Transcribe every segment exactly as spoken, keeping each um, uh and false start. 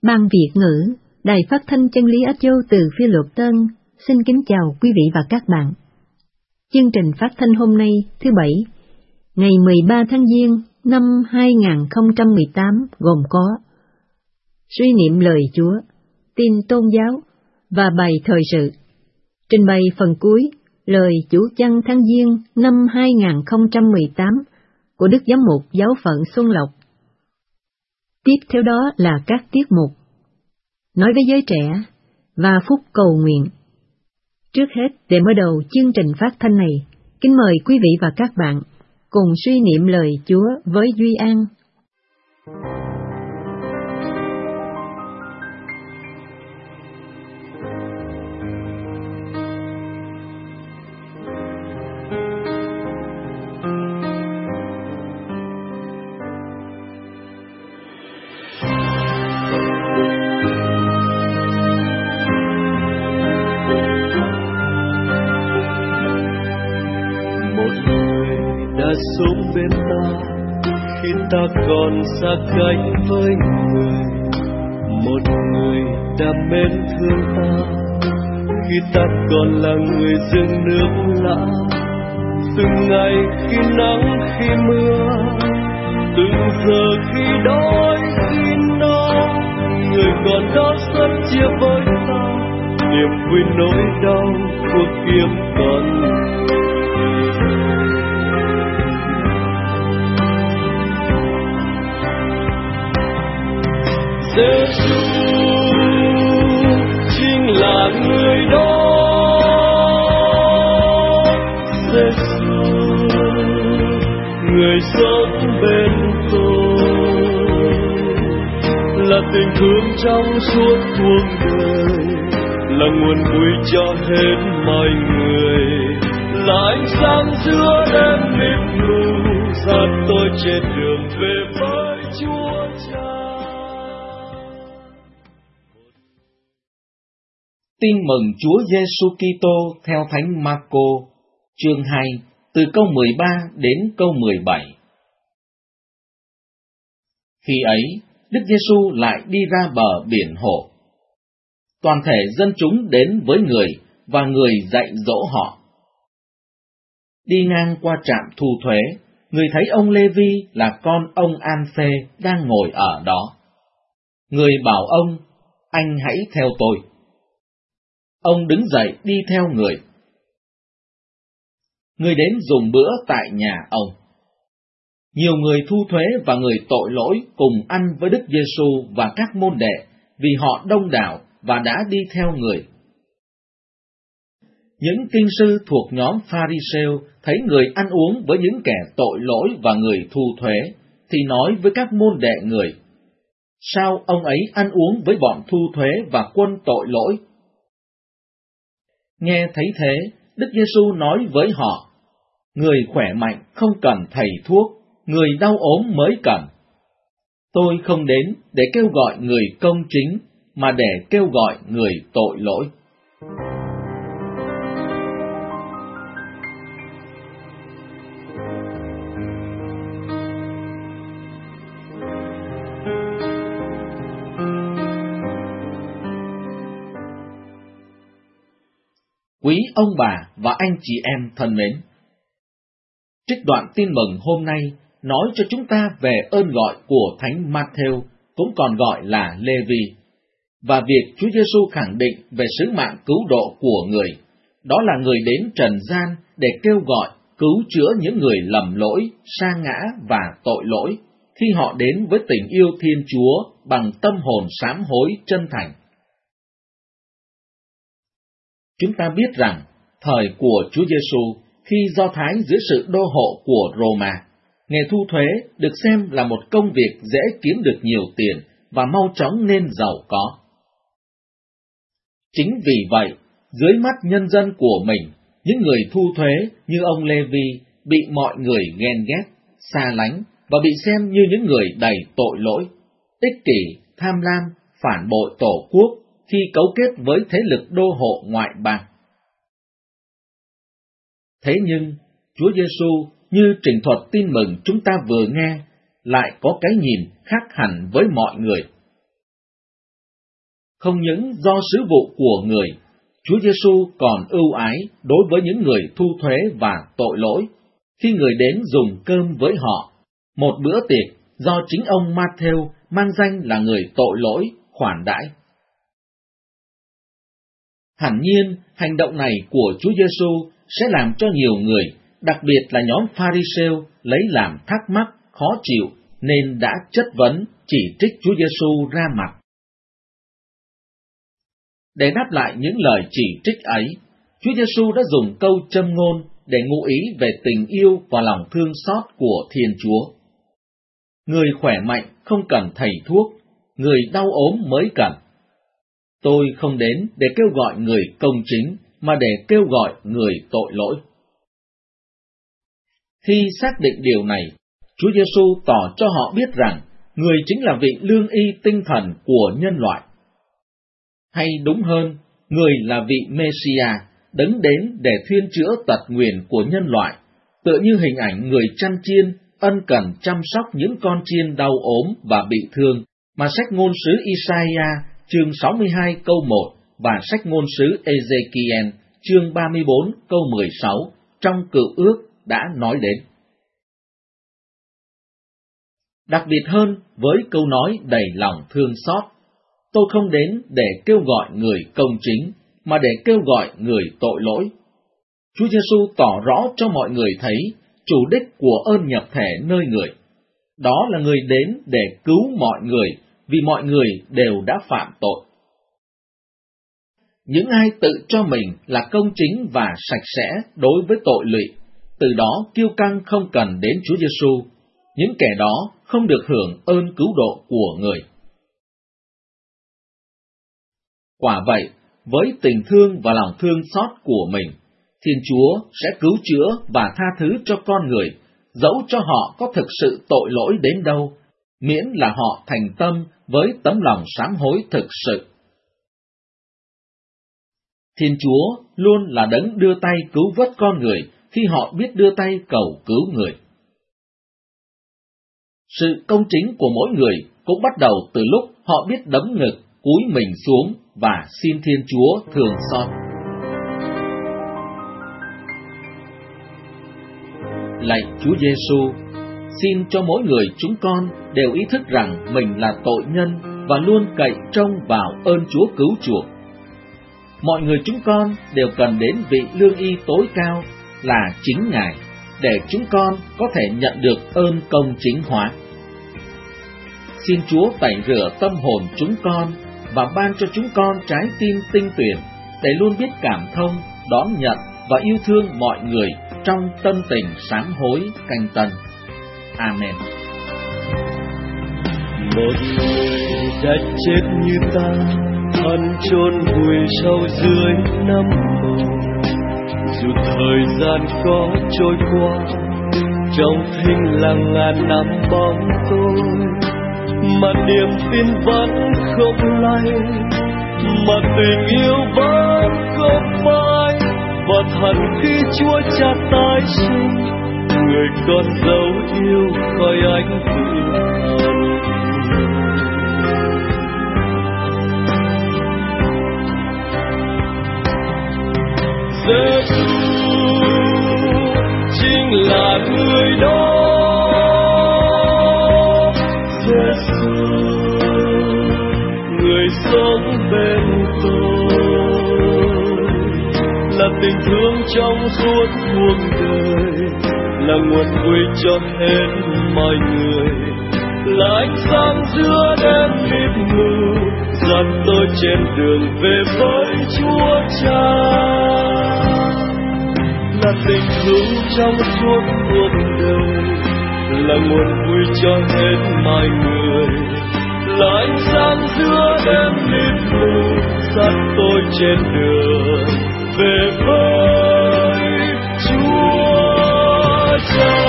Ban Việt ngữ, Đài Phát thanh Chân lý Á Châu từ Phi Luật Tân, xin kính chào quý vị và các bạn. Chương trình phát thanh hôm nay, thứ Bảy, ngày mười ba tháng Giêng năm hai nghìn không trăm mười tám gồm có suy niệm lời Chúa, tin tôn giáo và bài thời sự. Trình bày phần cuối, lời Chủ chăn tháng Giêng năm hai nghìn không trăm mười tám của Đức Giám mục Giáo phận Xuân Lộc. Tiếp theo đó là các tiết mục Nói với giới trẻ và phúc cầu nguyện. Trước hết, để mở đầu chương trình phát thanh này, kính mời quý vị và các bạn cùng suy niệm lời Chúa với Duy An. Sống bên ta khi ta còn xa cách với người, một người đã mến thương ta khi ta còn là người rừng nước lã. Từng ngày khi nắng khi mưa, từng giờ khi đói khi no, người còn đó sớt chia với ta niềm vui nỗi đau của kiếm còn. Giê-xu chính là người đó, Giê-xu người sống bên tôi, là tình thương trong suốt cuộc đời, là nguồn vui cho hết mọi người, là ánh sáng giữa đêm mịt mù, dắt tôi trên đường về với Chúa Cha. Tin mừng Chúa Giêsu Kitô theo Thánh Marco, chương hai, từ câu mười ba đến câu mười bảy. Khi ấy, Đức Giêsu lại đi ra bờ biển Hồ. Toàn thể dân chúng đến với người và người dạy dỗ họ. Đi ngang qua trạm thu thuế, người thấy ông Lê-vi là con ông An-phê đang ngồi ở đó. Người bảo ông, anh hãy theo tôi. Ông đứng dậy đi theo người. Người đến dùng bữa tại nhà ông. Nhiều người thu thuế và người tội lỗi cùng ăn với Đức Giêsu và các môn đệ, vì họ đông đảo và đã đi theo người. Những kinh sư thuộc nhóm Pha-ri-sêu thấy người ăn uống với những kẻ tội lỗi và người thu thuế, thì nói với các môn đệ người: sao ông ấy ăn uống với bọn thu thuế và quân tội lỗi? Nghe thấy thế, Đức Giêsu nói với họ: người khỏe mạnh không cần thầy thuốc, người đau ốm mới cần. Tôi không đến để kêu gọi người công chính, mà để kêu gọi người tội lỗi. Quý ông bà và anh chị em thân mến, trích đoạn tin mừng hôm nay nói cho chúng ta về ơn gọi của Thánh Ma-thêu, cũng còn gọi là Lê-vi, và việc Chúa Giêsu khẳng định về sứ mạng cứu độ của người, đó là người đến trần gian để kêu gọi, cứu chữa những người lầm lỗi, sa ngã và tội lỗi, khi họ đến với tình yêu Thiên Chúa bằng tâm hồn sám hối chân thành. Chúng ta biết rằng, thời của Chúa Giêsu, khi Do Thái dưới sự đô hộ của Roma, nghề thu thuế được xem là một công việc dễ kiếm được nhiều tiền và mau chóng nên giàu có. Chính vì vậy, dưới mắt nhân dân của mình, những người thu thuế như ông Lê-vi bị mọi người ghen ghét, xa lánh và bị xem như những người đầy tội lỗi, ích kỷ, tham lam, phản bội Tổ quốc, khi cấu kết với thế lực đô hộ ngoại bang. Thế nhưng, Chúa Giêsu như trình thuật tin mừng chúng ta vừa nghe, lại có cái nhìn khác hẳn với mọi người. Không những do sứ vụ của người, Chúa Giêsu còn ưu ái đối với những người thu thuế và tội lỗi, khi người đến dùng cơm với họ, một bữa tiệc do chính ông Ma-thêu mang danh là người tội lỗi khoản đãi. Hẳn nhiên, hành động này của Chúa Giêsu sẽ làm cho nhiều người, đặc biệt là nhóm Pha-ri-sêu, lấy làm thắc mắc, khó chịu, nên đã chất vấn, chỉ trích Chúa Giêsu ra mặt. Để đáp lại những lời chỉ trích ấy, Chúa Giêsu đã dùng câu châm ngôn để ngụ ý về tình yêu và lòng thương xót của Thiên Chúa. Người khỏe mạnh không cần thầy thuốc, người đau ốm mới cần. Tôi không đến để kêu gọi người công chính, mà để kêu gọi người tội lỗi. Khi xác định điều này, Chúa Giêsu tỏ cho họ biết rằng người chính là vị lương y tinh thần của nhân loại. Hay đúng hơn, người là vị Messiah, đấng đến để thuyên chữa tật nguyền của nhân loại, tựa như hình ảnh người chăn chiên ân cần chăm sóc những con chiên đau ốm và bị thương mà sách ngôn sứ Isaiah chương sáu mươi hai câu một và sách ngôn sứ Ezekiel chương ba mươi bốn câu mười sáu trong Cựu Ước đã nói đến. Đặc biệt hơn với câu nói đầy lòng thương xót, tôi không đến để kêu gọi người công chính, mà để kêu gọi người tội lỗi. Chúa Giêsu tỏ rõ cho mọi người thấy chủ đích của ơn nhập thể nơi người. Đó là người đến để cứu mọi người, vì mọi người đều đã phạm tội. Những ai tự cho mình là công chính và sạch sẽ đối với tội lụy, từ đó kiêu căng không cần đến Chúa Giêsu, những kẻ đó không được hưởng ơn cứu độ của người. Quả vậy, với tình thương và lòng thương xót của mình, Thiên Chúa sẽ cứu chữa và tha thứ cho con người, dẫu cho họ có thực sự tội lỗi đến đâu, miễn là họ thành tâm với tấm lòng sám hối thực sự. Thiên Chúa luôn là đấng đưa tay cứu vớt con người khi họ biết đưa tay cầu cứu người. Sự công chính của mỗi người cũng bắt đầu từ lúc họ biết đấm ngực, cúi mình xuống và xin Thiên Chúa thương xót. Lạy Chúa Giêsu, xin cho mỗi người chúng con đều ý thức rằng mình là tội nhân và luôn cậy trông vào ơn Chúa cứu chuộc. Mọi người chúng con đều cần đến vị lương y tối cao là chính Ngài, để chúng con có thể nhận được ơn công chính hóa. Xin Chúa tẩy rửa tâm hồn chúng con và ban cho chúng con trái tim tinh tuyền để luôn biết cảm thông, đón nhận và yêu thương mọi người trong tâm tình sám hối canh tân. Amen. Một người đã chết như ta, thân chôn vùi sâu dưới nấm mồ. Dù thời gian có trôi qua, trong thinh lặng ngàn năm bóng tôi, mà niềm tin vẫn không lay, mà tình yêu vẫn không phai. Và thần khi Chúa Cha tái sinh, người con dấu yêu khỏi ánh vị thần. Giêsu chính là người đó. Giêsu người sống bên tôi, là tình thương trong suốt cuộc đời, là nguồn vui cho hết mọi người, là ánh sáng giữa đêm mịt mù, dẫn tôi trên đường về với Chúa Cha. Là tình thương trong suốt cuộc đời, là nguồn vui cho hết mọi người, là ánh sáng giữa đêm mịt mù, dẫn tôi trên đường về với Chúa Cha.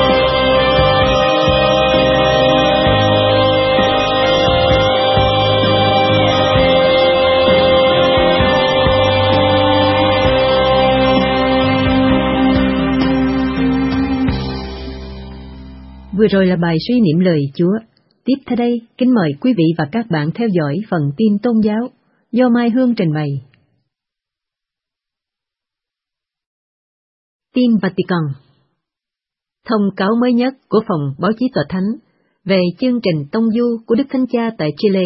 Vừa rồi là bài suy niệm lời Chúa. Tiếp theo đây, kính mời quý vị và các bạn theo dõi phần tin tôn giáo do Mai Hương trình bày. Tin Vatican. Thông cáo mới nhất của Phòng Báo chí Tòa Thánh về chương trình tông du của Đức Thánh Cha tại Chile.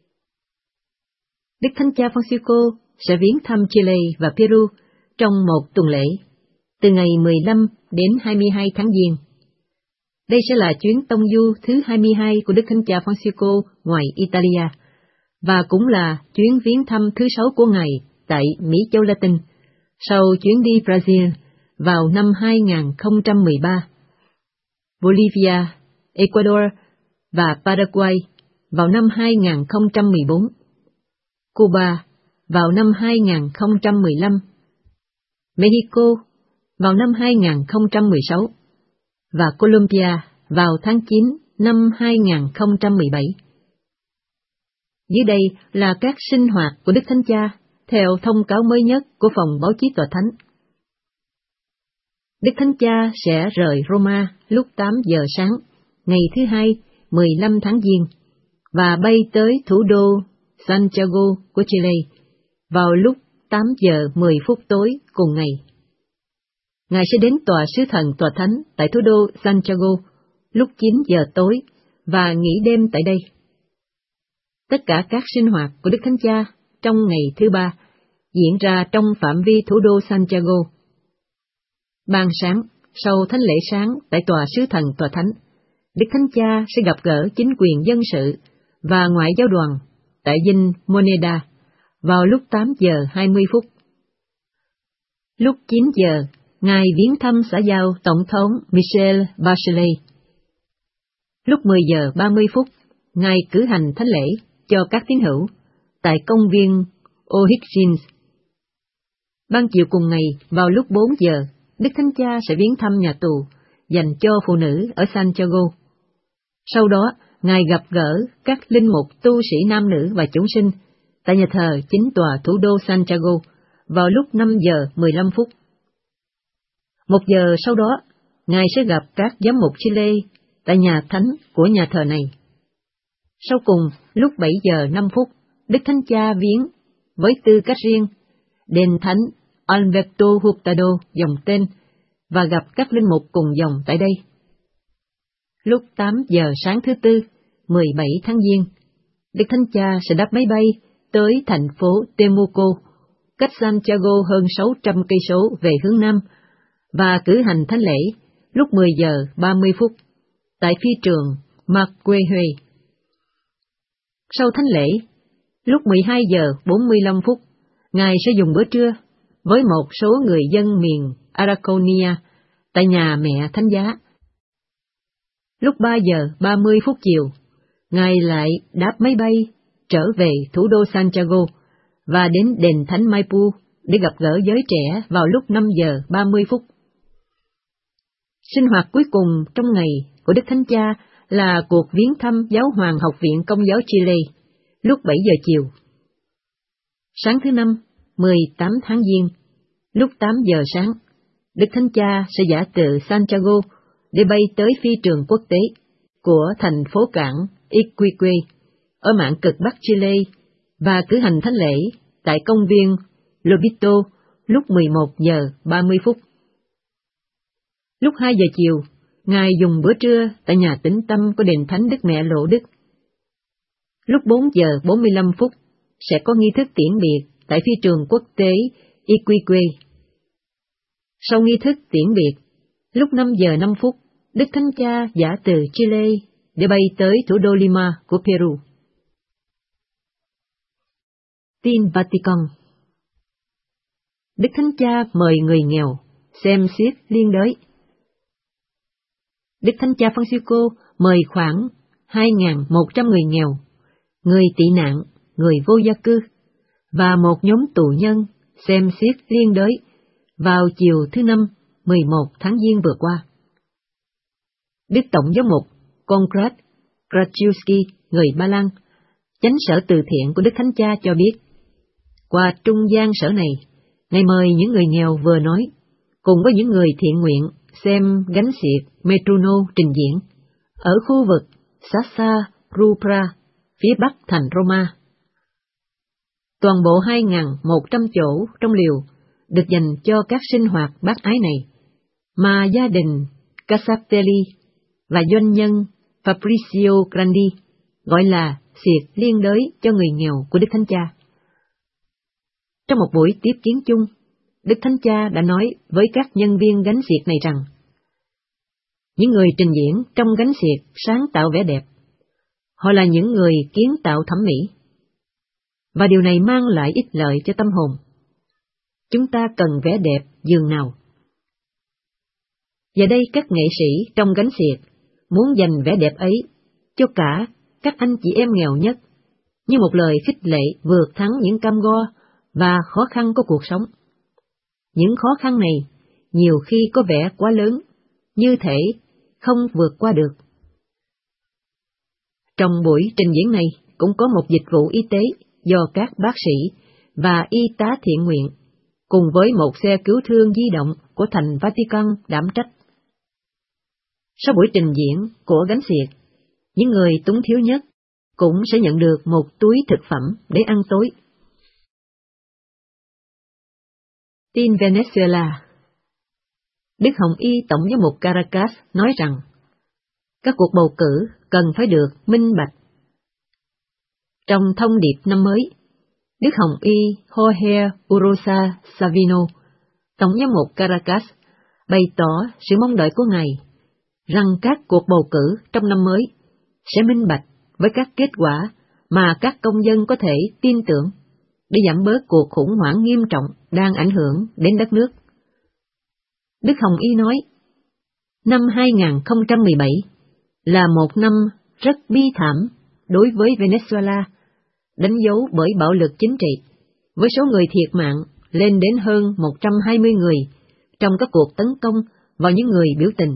Đức Thánh Cha Francisco sẽ viếng thăm Chile và Peru trong một tuần lễ, từ ngày mười lăm đến hai mươi hai tháng Giêng. Đây sẽ là chuyến tông du thứ hai mươi hai của Đức Thánh Cha Francisco ngoài Italia, và cũng là chuyến viếng thăm thứ sáu của Ngài tại Mỹ châu Latin, sau chuyến đi Brazil vào năm hai nghìn không trăm mười ba, Bolivia, Ecuador và Paraguay vào năm hai nghìn không trăm mười bốn, Cuba vào năm hai nghìn không trăm mười lăm, Mexico vào năm hai nghìn không trăm mười sáu và Colombia vào tháng chín năm hai nghìn không trăm mười bảy. Dưới đây là các sinh hoạt của Đức Thánh Cha theo thông cáo mới nhất của Phòng Báo chí Tòa Thánh. Đức Thánh Cha sẽ rời Roma lúc tám giờ sáng, ngày thứ Hai, mười lăm tháng Giêng, và bay tới thủ đô Santiago của Chile vào lúc tám giờ mười phút tối cùng ngày. Ngài sẽ đến tòa sứ thần Tòa Thánh tại thủ đô Santiago lúc chín giờ tối và nghỉ đêm tại đây. Tất cả các sinh hoạt của Đức Thánh Cha trong ngày thứ Ba diễn ra trong phạm vi thủ đô Santiago. Ban sáng, sau thánh lễ sáng tại tòa sứ thần Tòa Thánh, Đức Thánh Cha sẽ gặp gỡ chính quyền dân sự và ngoại giao đoàn tại dinh Moneda vào lúc tám giờ hai mươi phút. Lúc chín giờ, Ngài viếng thăm xã giao Tổng thống Michelle Bachelet. Lúc mười giờ ba mươi phút, Ngài cử hành thánh lễ cho các tín hữu tại công viên O'Higgins. Ban chiều cùng ngày, vào lúc bốn giờ, Đức Thánh Cha sẽ viếng thăm nhà tù dành cho phụ nữ ở Santiago. Sau đó, Ngài gặp gỡ các linh mục tu sĩ nam nữ và chúng sinh tại nhà thờ chính tòa thủ đô Santiago vào lúc năm giờ mười lăm phút. Một giờ sau đó, Ngài sẽ gặp các giám mục Chile tại nhà thánh của nhà thờ này. Sau cùng, lúc bảy giờ năm phút, Đức Thánh Cha viếng, với tư cách riêng, đền thánh Alberto Hurtado dòng tên và gặp các linh mục cùng dòng tại đây. Lúc tám giờ sáng thứ Tư, mười bảy tháng Giêng, Đức Thánh Cha sẽ đáp máy bay tới thành phố Temuco, cách Santiago hơn sáu trăm cây số về hướng Nam, và cử hành thánh lễ lúc mười giờ ba mươi phút tại phi trường Marquehuê. Sau thánh lễ, lúc mười hai giờ bốn mươi lăm phút, Ngài sẽ dùng bữa trưa với một số người dân miền Aragonia tại nhà mẹ Thánh Giá. Lúc ba giờ ba mươi phút chiều, Ngài lại đáp máy bay trở về thủ đô Santiago và đến đền thánh Maipu để gặp gỡ giới trẻ vào lúc năm giờ ba mươi phút. Sinh hoạt cuối cùng trong ngày của Đức Thánh Cha là cuộc viếng thăm Giáo hoàng Học viện Công giáo Chile lúc bảy giờ chiều. Sáng thứ Năm, mười tám tháng Giêng, lúc tám giờ sáng, Đức Thánh Cha sẽ dã từ Santiago để bay tới phi trường quốc tế của thành phố cảng Iquique ở mạn cực Bắc Chile và cử hành thánh lễ tại công viên Lobito lúc mười một giờ ba mươi phút. Lúc hai giờ chiều, Ngài dùng bữa trưa tại nhà tĩnh tâm của đền thánh Đức Mẹ Lộ Đức. Lúc bốn giờ bốn mươi lăm phút, sẽ có nghi thức tiễn biệt tại phi trường quốc tế Iquique. Sau nghi thức tiễn biệt, lúc năm giờ năm phút, Đức Thánh Cha dã từ Chile để bay tới thủ đô Lima của Peru. Tin Vatican. Đức Thánh Cha mời người nghèo xem xiết liên đới. Đức Thánh Cha Francisco mời khoảng hai nghìn một trăm người nghèo, người tị nạn, người vô gia cư và một nhóm tù nhân xem xiết liên đới vào chiều thứ Năm, mười một tháng Giêng vừa qua. Đức Tổng giám mục Konrad Krajewski, người Ba Lan, chánh sở từ thiện của Đức Thánh Cha cho biết, qua trung gian sở này, Ngài mời những người nghèo vừa nói, cùng với những người thiện nguyện xem gánh xiệt Metruno trình diễn ở khu vực Sassa Rupra, phía bắc thành Roma. Toàn bộ hai nghìn một trăm chỗ trong liều được dành cho các sinh hoạt bác ái này, mà gia đình Casatelli và doanh nhân Fabrizio Grandi gọi là xiệt liên đới cho người nghèo của Đức Thánh Cha. Trong một buổi tiếp kiến chung, Đức Thánh Cha đã nói với các nhân viên gánh xiệt này rằng, những người trình diễn trong gánh xiệt sáng tạo vẻ đẹp. Họ là những người kiến tạo thẩm mỹ, và điều này mang lại ích lợi cho tâm hồn. Chúng ta cần vẻ đẹp dường nào. Giờ đây các nghệ sĩ trong gánh xiệt muốn dành vẻ đẹp ấy cho cả các anh chị em nghèo nhất, như một lời khích lệ vượt thắng những cam go và khó khăn của cuộc sống. Những khó khăn này nhiều khi có vẻ quá lớn, như thể không vượt qua được. Trong buổi trình diễn này cũng có một dịch vụ y tế do các bác sĩ và y tá thiện nguyện, cùng với một xe cứu thương di động của thành Vatican đảm trách. Sau buổi trình diễn của gánh xiệt, những người túng thiếu nhất cũng sẽ nhận được một túi thực phẩm để ăn tối. Tin Venezuela. Đức Hồng Y Tổng giám mục Caracas nói rằng, các cuộc bầu cử cần phải được minh bạch. Trong thông điệp năm mới, Đức Hồng Y Jorge Urosa Savino, Tổng giám mục Caracas, bày tỏ sự mong đợi của Ngài rằng các cuộc bầu cử trong năm mới sẽ minh bạch với các kết quả mà các công dân có thể tin tưởng để giảm bớt cuộc khủng hoảng nghiêm trọng đang ảnh hưởng đến đất nước. Đức Hồng Y nói, năm hai nghìn không trăm mười bảy là một năm rất bi thảm đối với Venezuela, đánh dấu bởi bạo lực chính trị, với số người thiệt mạng lên đến hơn một trăm hai mươi người trong các cuộc tấn công vào những người biểu tình.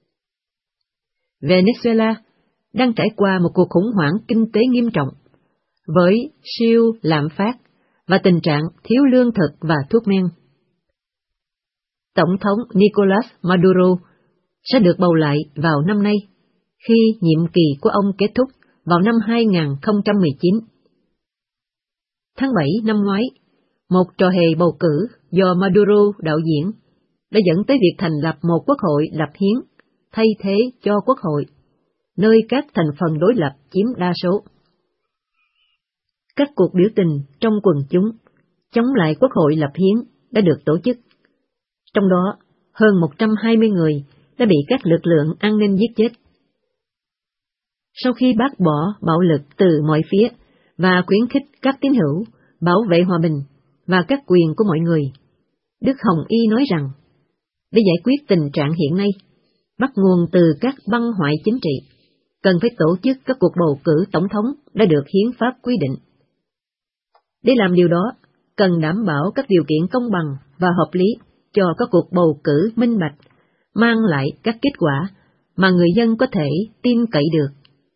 Venezuela đang trải qua một cuộc khủng hoảng kinh tế nghiêm trọng, với siêu lạm phát và tình trạng thiếu lương thực và thuốc men. Tổng thống Nicolas Maduro sẽ được bầu lại vào năm nay, khi nhiệm kỳ của ông kết thúc vào năm hai nghìn không trăm mười chín. Tháng bảy năm ngoái, một trò hề bầu cử do Maduro đạo diễn đã dẫn tới việc thành lập một quốc hội lập hiến thay thế cho quốc hội, nơi các thành phần đối lập chiếm đa số. Các cuộc biểu tình trong quần chúng chống lại quốc hội lập hiến đã được tổ chức. Trong đó, hơn một trăm hai mươi người đã bị các lực lượng an ninh giết chết. Sau khi bác bỏ bạo lực từ mọi phía và khuyến khích các tín hữu bảo vệ hòa bình và các quyền của mọi người, Đức Hồng Y nói rằng, để giải quyết tình trạng hiện nay, bắt nguồn từ các băng hoại chính trị, cần phải tổ chức các cuộc bầu cử tổng thống đã được hiến pháp quy định. Để làm điều đó, cần đảm bảo các điều kiện công bằng và hợp lý cho các cuộc bầu cử minh bạch, mang lại các kết quả mà người dân có thể tin cậy được.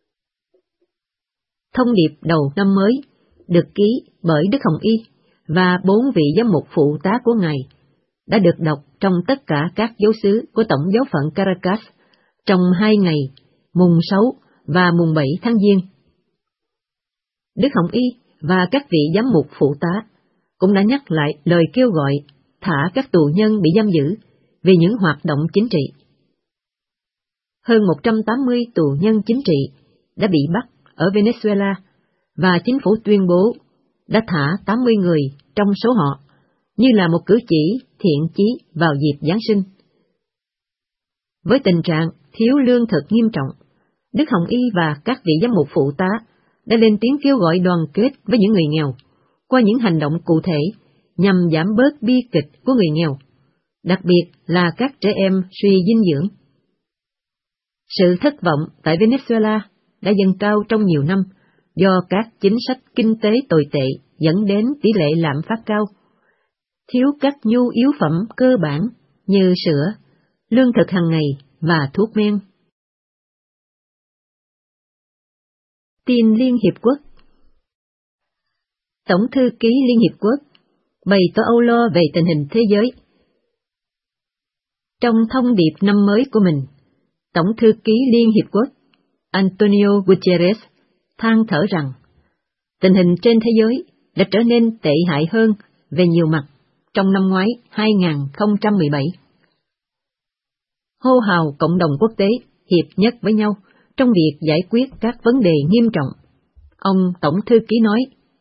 Thông điệp đầu năm mới được ký bởi Đức Hồng Y và bốn vị giám mục phụ tá của Ngài đã được đọc trong tất cả các giáo xứ của Tổng giáo phận Caracas trong hai ngày, mùng sáu và mùng bảy tháng Giêng. Đức Hồng Y và các vị giám mục phụ tá cũng đã nhắc lại lời kêu gọi thả các tù nhân bị giam giữ vì những hoạt động chính trị. Hơn một trăm tám mươi tù nhân chính trị đã bị bắt ở Venezuela và chính phủ tuyên bố đã thả tám mươi người trong số họ như là một cử chỉ thiện chí vào dịp Giáng sinh. Với tình trạng thiếu lương thực nghiêm trọng, Đức Hồng Y và các vị giám mục phụ tá đã lên tiếng kêu gọi đoàn kết với những người nghèo qua những hành động cụ thể nhằm giảm bớt bi kịch của người nghèo, đặc biệt là các trẻ em suy dinh dưỡng. Sự thất vọng tại Venezuela đã dâng cao trong nhiều năm do các chính sách kinh tế tồi tệ dẫn đến tỷ lệ lạm phát cao, thiếu các nhu yếu phẩm cơ bản như sữa, lương thực hàng ngày và thuốc men. Tin Liên Hiệp Quốc. Tổng thư ký Liên Hiệp Quốc bày tỏ âu lo về tình hình thế giới. Trong thông điệp năm mới của mình, Tổng thư ký Liên Hiệp Quốc Antonio Guterres than thở rằng tình hình trên thế giới đã trở nên tệ hại hơn về nhiều mặt trong năm ngoái hai không một bảy. Hô hào cộng đồng quốc tế hiệp nhất với nhau trong việc giải quyết các vấn đề nghiêm trọng. Ông Tổng Thư ký nói,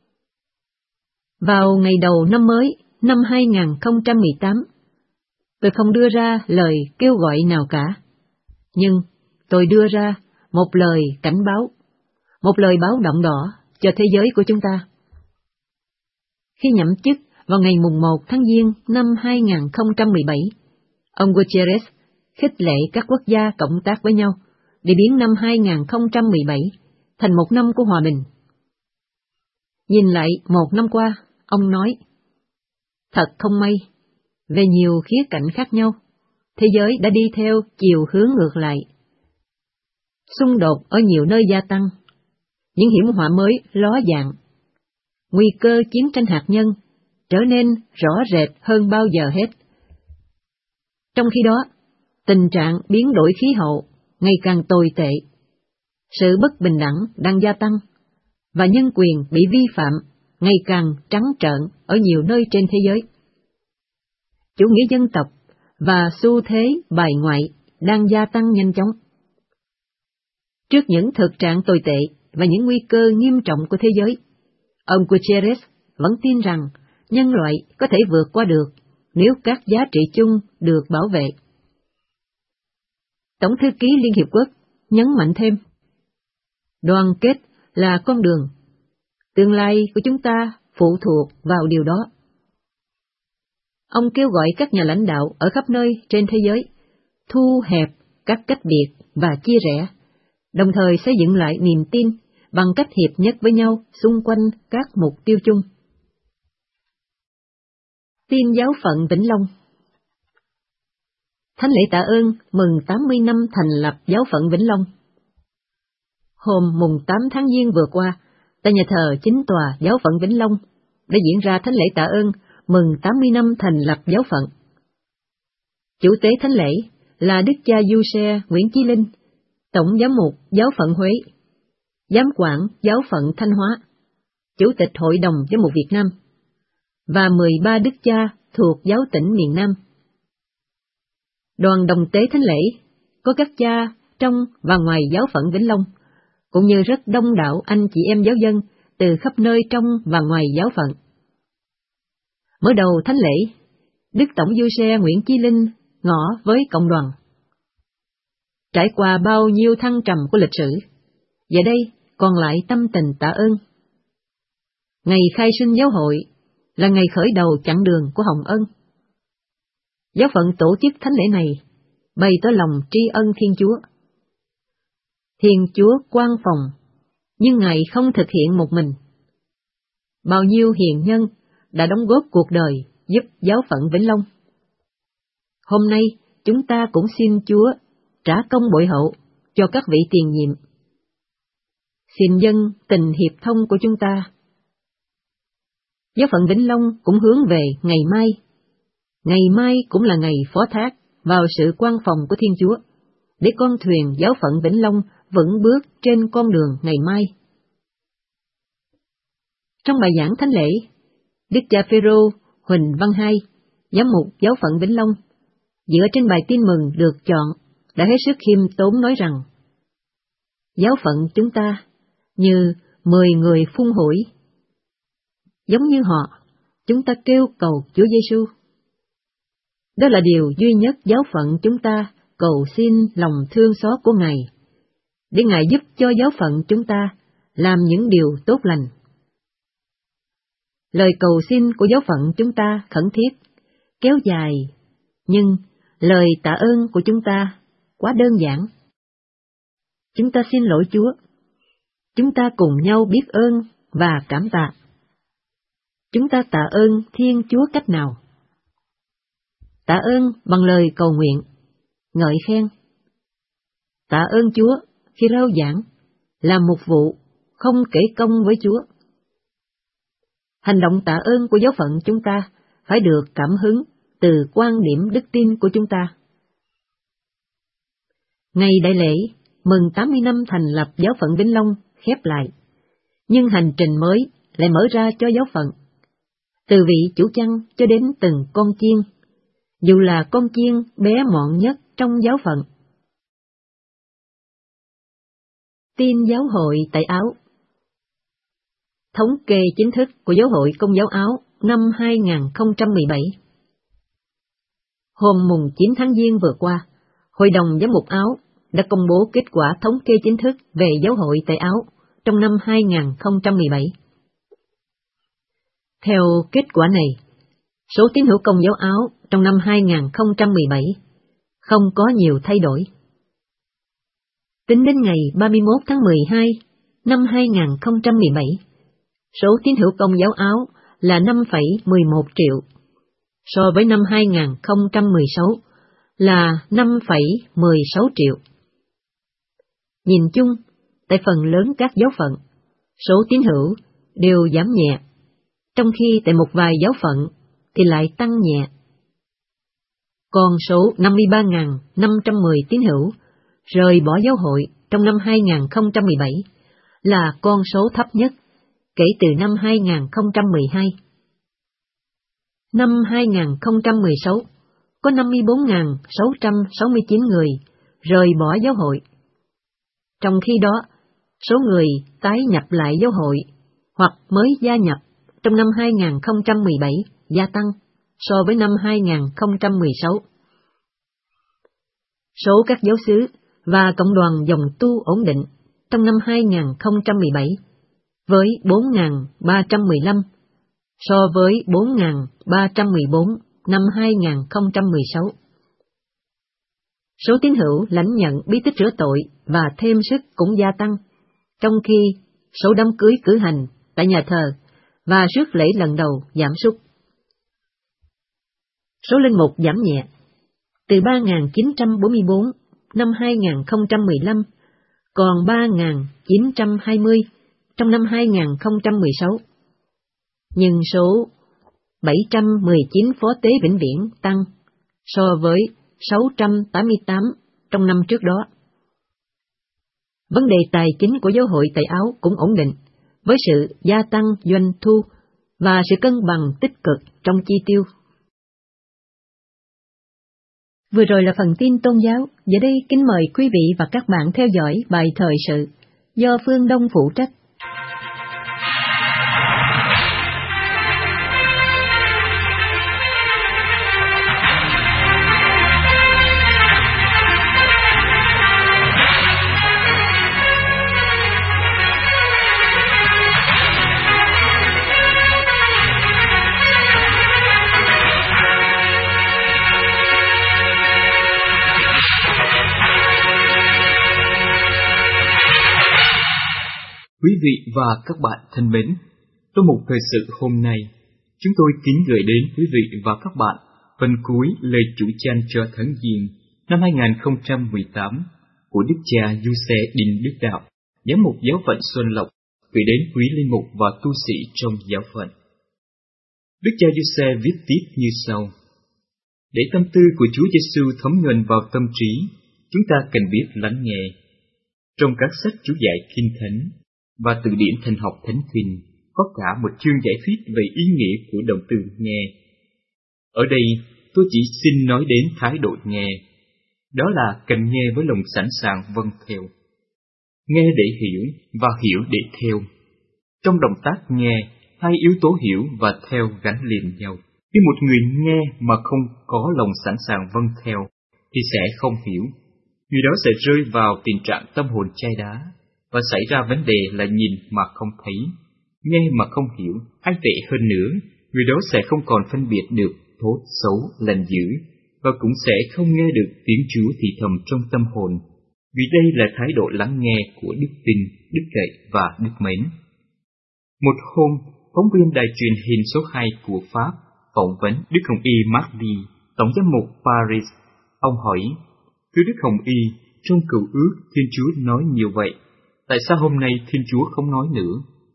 vào ngày đầu năm mới năm hai không một tám, tôi không đưa ra lời kêu gọi nào cả, nhưng tôi đưa ra một lời cảnh báo, một lời báo động đỏ cho thế giới của chúng ta. Khi nhậm chức vào ngày mùng một tháng Giêng năm hai không một bảy, ông Guterres khích lệ các quốc gia cộng tác với nhau để biến năm hai không một bảy thành một năm của hòa bình. Nhìn lại một năm qua, ông nói, thật không may, về nhiều khía cạnh khác nhau, thế giới đã đi theo chiều hướng ngược lại. Xung đột ở nhiều nơi gia tăng, những hiểm họa mới ló dạng, nguy cơ chiến tranh hạt nhân trở nên rõ rệt hơn bao giờ hết. Trong khi đó, tình trạng biến đổi khí hậu ngày càng tồi tệ, sự bất bình đẳng đang gia tăng, và nhân quyền bị vi phạm ngày càng trắng trợn ở nhiều nơi trên thế giới. Chủ nghĩa dân tộc và xu thế bài ngoại đang gia tăng nhanh chóng. Trước những thực trạng tồi tệ và những nguy cơ nghiêm trọng của thế giới, ông Guterres vẫn tin rằng nhân loại có thể vượt qua được nếu các giá trị chung được bảo vệ. Tổng thư ký Liên Hiệp Quốc nhấn mạnh thêm, đoàn kết là con đường, tương lai của chúng ta phụ thuộc vào điều đó. Ông kêu gọi các nhà lãnh đạo ở khắp nơi trên thế giới thu hẹp các cách biệt và chia rẽ, đồng thời xây dựng lại niềm tin bằng cách hiệp nhất với nhau xung quanh các mục tiêu chung. Tin giáo phận Vĩnh Long. Thánh lễ tạ ơn mừng tám mươi năm thành lập giáo phận Vĩnh Long. Hôm mùng tám tháng Giêng vừa qua, tại nhà thờ chính tòa giáo phận Vĩnh Long đã diễn ra thánh lễ tạ ơn mừng tám mươi năm thành lập giáo phận. Chủ tế thánh lễ là Đức cha Giuse Nguyễn Chí Linh, Tổng giám mục giáo phận Huế, giám quản giáo phận Thanh Hóa, Chủ tịch Hội đồng Giám mục Việt Nam, và mười ba đức cha thuộc giáo tỉnh miền Nam. Đoàn đồng tế thánh lễ có các cha trong và ngoài giáo phận Vĩnh Long, cũng như rất đông đảo anh chị em giáo dân từ khắp nơi trong và ngoài giáo phận. Mở đầu thánh lễ, Đức Tổng Giuse Nguyễn Chí Linh ngỏ với cộng đoàn. Trải qua bao nhiêu thăng trầm của lịch sử, giờ đây còn lại tâm tình tạ ơn. Ngày khai sinh giáo hội là ngày khởi đầu chặng đường của Hồng Ân. Giáo phận tổ chức thánh lễ này bày tỏ lòng tri ân Thiên Chúa. Thiên Chúa quan phòng, nhưng Ngài không thực hiện một mình. Bao nhiêu hiền nhân đã đóng góp cuộc đời giúp giáo phận Vĩnh Long. Hôm nay chúng ta cũng xin Chúa trả công bội hậu cho các vị tiền nhiệm. Xin dân tình hiệp thông của chúng ta. Giáo phận Vĩnh Long cũng hướng về ngày mai. Ngày mai cũng là ngày phó thác vào sự quan phòng của Thiên Chúa, để con thuyền giáo phận Vĩnh Long vững bước trên con đường ngày mai. Trong bài giảng thánh lễ, Đức cha Phêrô Huỳnh Văn Hai, giám mục giáo phận Vĩnh Long, dựa trên bài tin mừng được chọn, đã hết sức khiêm tốn nói rằng, giáo phận chúng ta như mười người phun hủi. Giống như họ, chúng ta kêu cầu Chúa Giêsu. Đó là điều duy nhất giáo phận chúng ta cầu xin lòng thương xót của Ngài, để Ngài giúp cho giáo phận chúng ta làm những điều tốt lành. Lời cầu xin của giáo phận chúng ta khẩn thiết, kéo dài, nhưng lời tạ ơn của chúng ta quá đơn giản. Chúng ta xin lỗi Chúa. Chúng ta cùng nhau biết ơn và cảm tạ. Chúng ta tạ ơn Thiên Chúa cách nào? Tạ ơn bằng lời cầu nguyện, ngợi khen. Tạ ơn Chúa khi rao giảng, làm mục vụ, không kể công với Chúa. Hành động tạ ơn của giáo phận chúng ta phải được cảm hứng từ quan điểm đức tin của chúng ta. Ngày đại lễ mừng tám mươi năm thành lập giáo phận Vĩnh Long khép lại, nhưng hành trình mới lại mở ra cho giáo phận, từ vị chủ chăn cho đến từng con chiên, dù là con chiên bé mọn nhất trong giáo phận. Tin giáo hội tại Áo. Thống kê chính thức của Giáo hội Công giáo Áo năm hai không một bảy. Hôm mùng chín tháng Giêng vừa qua, Hội đồng Giám mục Áo đã công bố kết quả thống kê chính thức về giáo hội tại Áo trong năm hai không một bảy. Theo kết quả này, số tín hữu Công giáo Áo trong năm hai không một bảy không có nhiều thay đổi. Tính đến ngày ba mươi mốt tháng mười hai năm hai không một bảy, số tín hữu Công giáo Áo là năm phẩy mười một triệu, so với năm hai không một sáu là năm phẩy mười sáu triệu. Nhìn chung, tại phần lớn các giáo phận, số tín hữu đều giảm nhẹ, trong khi tại một vài giáo phận thì lại tăng nhẹ. Con số năm mươi ba nghìn năm trăm mười tín hữu rời bỏ giáo hội trong năm hai không một bảy là con số thấp nhất kể từ năm hai không một hai. Năm hai không một sáu, có năm mươi bốn nghìn sáu trăm sáu mươi chín người rời bỏ giáo hội. Trong khi đó, số người tái nhập lại giáo hội hoặc mới gia nhập trong năm hai không một bảy gia tăng so với năm hai không một sáu. Số các giáo xứ và cộng đoàn dòng tu ổn định trong năm hai không một bảy với bốn nghìn ba trăm mười lăm so với bốn nghìn ba trăm mười bốn năm hai không một sáu. Số tín hữu lãnh nhận bí tích rửa tội và thêm sức cũng gia tăng, trong khi số đám cưới cử hành tại nhà thờ và rước lễ lần đầu giảm sút. Số linh mục giảm nhẹ, từ ba nghìn chín trăm bốn mươi bốn năm hai không một lăm còn ba nghìn chín trăm hai mươi trong năm hai không một sáu. Nhưng số bảy trăm mười chín phó tế vĩnh viễn tăng so với sáu trăm tám mươi tám trong năm trước đó. Vấn đề tài chính của giáo hội tại Áo cũng ổn định, với sự gia tăng doanh thu và sự cân bằng tích cực trong chi tiêu. Vừa rồi là phần tin tôn giáo, giờ đây kính mời quý vị và các bạn theo dõi bài thời sự do Phương Đông phụ trách. Quý vị và các bạn thân mến, trong một thời sự hôm nay, chúng tôi kính gửi đến quý vị và các bạn phần cuối lời chủ chan cho tháng Giêng năm hai không một tám của Đức cha Giuse Đinh Đức Đạo, giám mục giáo phận Xuân Lộc, gửi đến quý linh mục và tu sĩ trong giáo phận. Đức cha Giuse viết tiếp như sau: Để tâm tư của Chúa Giêsu thấm nhuần vào tâm trí, chúng ta cần biết lắng nghe. Trong các sách chú giải Kinh Thánh và từ điển thần học Thánh Kinh có cả một chương giải thuyết về ý nghĩa của động từ nghe. Ở đây tôi chỉ xin nói đến thái độ nghe, đó là cần nghe với lòng sẵn sàng vâng theo. Nghe để hiểu và hiểu để theo. Trong động tác nghe, hai yếu tố hiểu và theo gắn liền nhau. Khi một người nghe mà không có lòng sẵn sàng vâng theo thì sẽ không hiểu. Người đó sẽ rơi vào tình trạng tâm hồn chai đá và xảy ra vấn đề là nhìn mà không thấy, nghe mà không hiểu, hay tệ hơn nữa, người đó sẽ không còn phân biệt được tốt, xấu, lành dữ, và cũng sẽ không nghe được tiếng Chúa thì thầm trong tâm hồn, vì đây là thái độ lắng nghe của đức tin, đức cậy và đức mến. Một hôm, phóng viên đài truyền hình số hai của Pháp phỏng vấn Đức Hồng Y Mardi, tổng giám mục Paris. Ông hỏi: Thưa Đức Hồng Y, trong Cựu Ước Thiên Chúa nói nhiều vậy, tại sao hôm nay Thiên Chúa không nói nữa?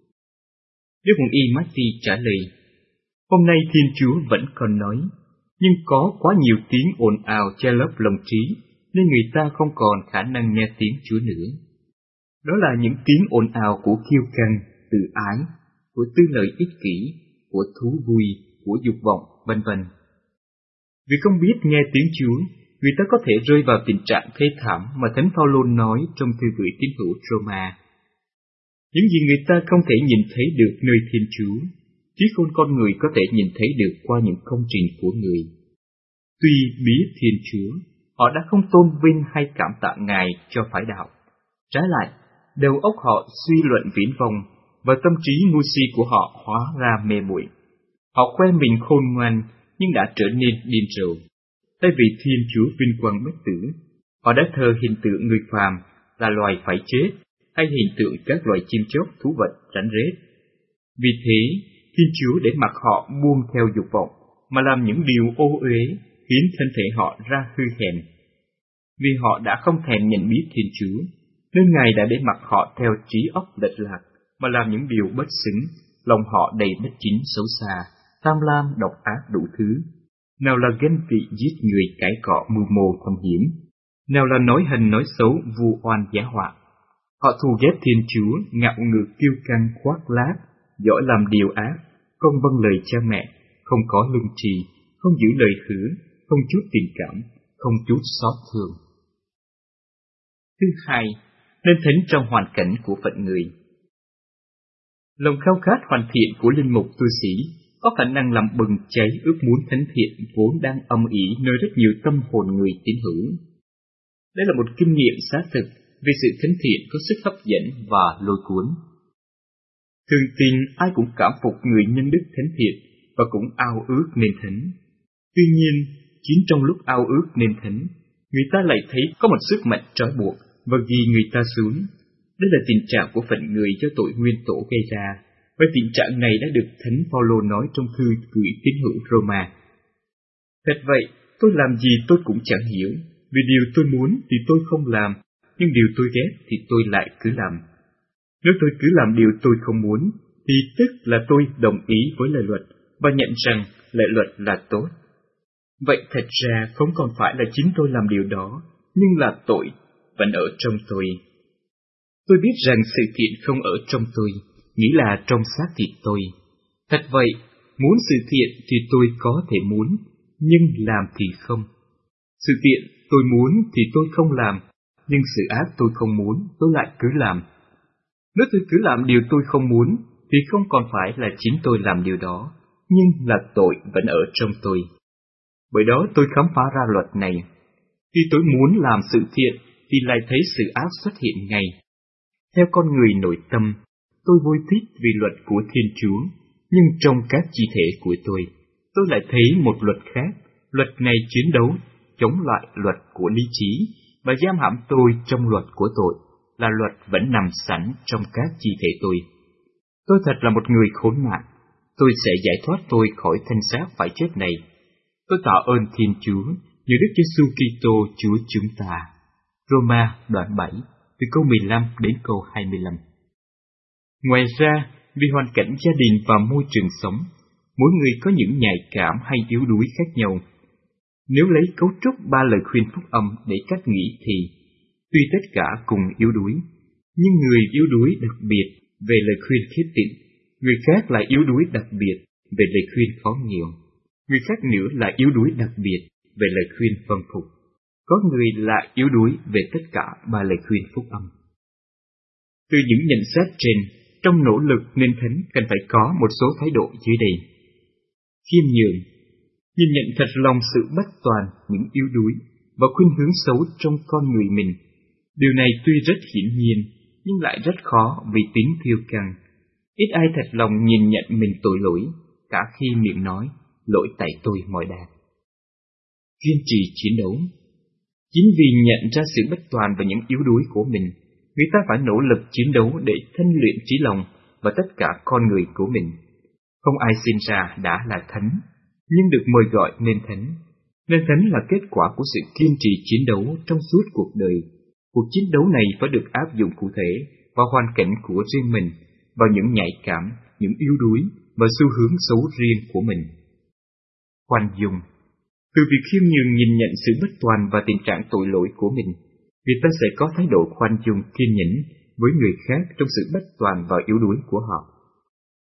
Đức Hồng Y Mardi trả lời: Hôm nay Thiên Chúa vẫn còn nói, nhưng có quá nhiều tiếng ồn ào che lấp lòng trí, nên người ta không còn khả năng nghe tiếng Chúa nữa. Đó là những tiếng ồn ào của kiêu căng, tự ái, của của tư lợi ích kỷ, của thú vui, của dục vọng, vân vân. Vì không biết nghe tiếng Chúa, người ta có thể rơi vào tình trạng thê thảm mà Thánh Phaolô nói trong thư gửi tín hữu Roma. Những gì người ta không thể nhìn thấy được nơi Thiên Chúa, trí khôn con người có thể nhìn thấy được qua những công trình của người. Tuy biết Thiên Chúa, họ đã không tôn vinh hay cảm tạ Ngài cho phải đạo. Trái lại, đầu óc họ suy luận viển vông, và tâm trí ngu si của họ hóa ra mê muội. Họ khoe mình khôn ngoan, nhưng đã trở nên điên rồ. Thay vì Thiên Chúa vinh quang bất tử, họ đã thờ hình tượng người phàm là loài phải chết, hay hình tượng các loài chim chóc, thú vật, rắn rết. Vì thế, Thiên Chúa để mặc họ buông theo dục vọng, mà làm những điều ô uế, khiến thân thể họ ra hư hèn. Vì họ đã không thèm nhận biết Thiên Chúa, nên Ngài đã để mặc họ theo trí óc lệch lạc, mà làm những điều bất xứng, lòng họ đầy bất chính xấu xa, tham lam độc ác đủ thứ. Nào là ganh tị giết người, cãi cọ mưu mô thâm hiểm, nào là nói hình nói xấu vu oan giả họa. Họ thù ghét Thiên Chúa, ngạo ngược kiêu căng khoác lác, giỏi làm điều ác, không vâng lời cha mẹ, không có lương tri, không giữ lời hứa, không chút tình cảm, không chút xót thương. Thứ hai, nên thánh trong hoàn cảnh của phận người. Lòng khao khát hoàn thiện của linh mục tu sĩ có khả năng làm bừng cháy ước muốn thánh thiện vốn đang âm ỉ nơi rất nhiều tâm hồn người tín hữu. Đây là một kinh nghiệm xác thực về sự thánh thiện có sức hấp dẫn và lôi cuốn. Thường tin ai cũng cảm phục người nhân đức thánh thiện và cũng ao ước nên thánh. Tuy nhiên, chính trong lúc ao ước nên thánh, người ta lại thấy có một sức mạnh trói buộc và ghi người ta xuống. Đây là tình trạng của phận người do tội nguyên tổ gây ra, và tình trạng này đã được Thánh Phaolô nói trong thư gửi tín hữu Roma. Thật vậy, tôi làm gì tôi cũng chẳng hiểu, vì điều tôi muốn thì tôi không làm, nhưng điều tôi ghét thì tôi lại cứ làm. Nếu tôi cứ làm điều tôi không muốn, thì tức là tôi đồng ý với lời luật, và nhận rằng lệ luật là tốt. Vậy thật ra không còn phải là chính tôi làm điều đó, nhưng là tội vẫn ở trong tôi. Tôi biết rằng sự thiện không ở trong tôi, nghĩa là trong xác thịt tôi. Thật vậy, muốn sự thiện thì tôi có thể muốn, nhưng làm thì không. Sự thiện tôi muốn thì tôi không làm, nhưng sự ác tôi không muốn, tôi lại cứ làm. Nếu tôi cứ làm điều tôi không muốn, thì không còn phải là chính tôi làm điều đó, nhưng là tội vẫn ở trong tôi. Bởi đó tôi khám phá ra luật này. Khi tôi muốn làm sự thiện, thì lại thấy sự ác xuất hiện ngay. Theo con người nội tâm, tôi vui thích vì luật của Thiên Chúa, nhưng trong các chi thể của tôi, tôi lại thấy một luật khác. Luật này chiến đấu, chống lại luật của lý trí, và giam hãm tôi trong luật của tội, là luật vẫn nằm sẵn trong các chi thể tôi. Tôi thật là một người khốn nạn. Tôi sẽ giải thoát tôi khỏi thân xác phải chết này. Tôi tạ ơn Thiên Chúa, nhờ Đức Giêsu Kitô Chúa chúng ta. Roma đoạn bảy, từ câu mười lăm đến câu hai mươi lăm. Ngoài ra, vì hoàn cảnh gia đình và môi trường sống, mỗi người có những nhạy cảm hay yếu đuối khác nhau. Nếu lấy cấu trúc ba lời khuyên phúc âm để cách nghĩ thì, tuy tất cả cùng yếu đuối, nhưng người yếu đuối đặc biệt về lời khuyên khiết tịnh, người khác lại yếu đuối đặc biệt về lời khuyên khó nghèo, người khác nữa lại yếu đuối đặc biệt về lời khuyên vâng phục, có người lại yếu đuối về tất cả ba lời khuyên phúc âm. Từ những nhận xét trên, trong nỗ lực nên thánh cần phải có một số thái độ dưới đây: khiêm nhường, nhìn nhận thật lòng sự bất toàn, những yếu đuối và khuynh hướng xấu trong con người mình. Điều này tuy rất hiển nhiên, nhưng lại rất khó vì tính kiêu căng. Ít ai thật lòng nhìn nhận mình tội lỗi, cả khi miệng nói lỗi tại tôi mọi đà. Kiên trì chiến đấu. Chính vì nhận ra sự bất toàn và những yếu đuối của mình, người ta phải nỗ lực chiến đấu để thanh luyện trí lòng và tất cả con người của mình. Không ai sinh ra đã là thánh, nhưng được mời gọi nên thánh. Nên thánh là kết quả của sự kiên trì chiến đấu trong suốt cuộc đời. Cuộc chiến đấu này phải được áp dụng cụ thể vào hoàn cảnh của riêng mình, vào những nhạy cảm, những yếu đuối và xu hướng xấu riêng của mình. Khoan dung. Từ việc khiêm nhường nhìn nhận sự bất toàn và tình trạng tội lỗi của mình, người ta sẽ có thái độ khoan dung kiên nhẫn với người khác trong sự bất toàn và yếu đuối của họ.